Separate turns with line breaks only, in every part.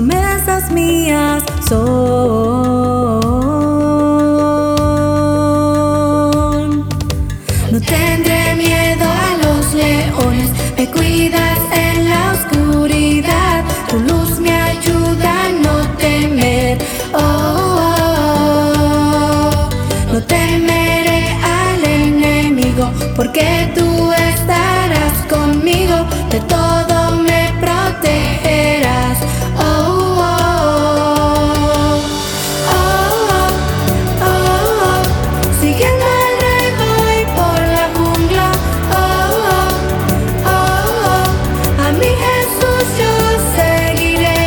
promesas mías son. No tendré miedo a los leones, me cuidas en la oscuridad, tu luz me ayuda a no temer. No temeré al enemigo, porque tú estarás conmigo, de todo me protegerás. Siguiendo al rey voy por la jungla. A mi Jesús yo seguiré.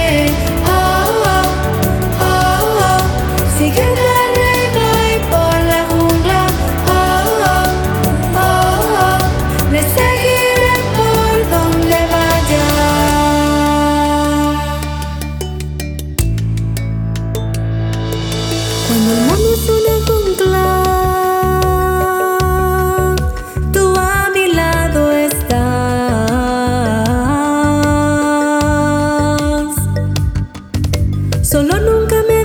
Siguiendo al rey voy por la jungla. Le seguiré por donde vaya. Cuando el mundo es una jungla, tú a mi lado estás. Solo nunca me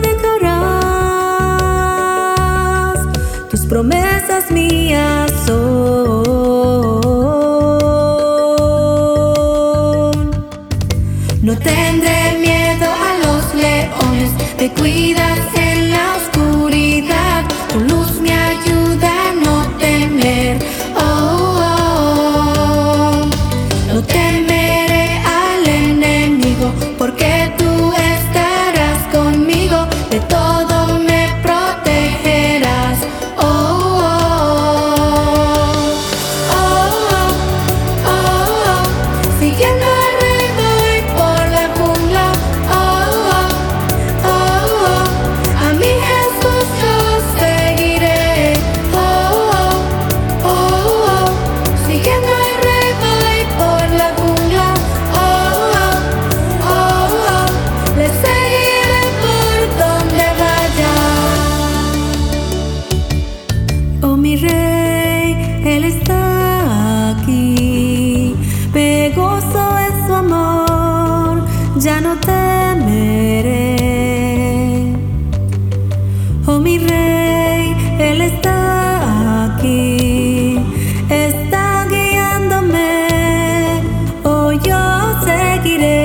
dejarás, tus promesas mías son. No tendré miedo a los leones, me cuidas en la oscuridad, tu luz me ayuda a no temer. No temeré al enemigo, porque tú estarás conmigo, de todo me protegerás. Siguiendo al rey voy por la jungla. A mi Jesús yo seguiré. Siguiendo al rey voy por la jungla. Le seguiré por donde vaya. Oh mi rey, Él está aquí, me gozo en su amor, ya no temeré. Oh mi rey, Él está aquí, está guiándome, oh yo seguiré.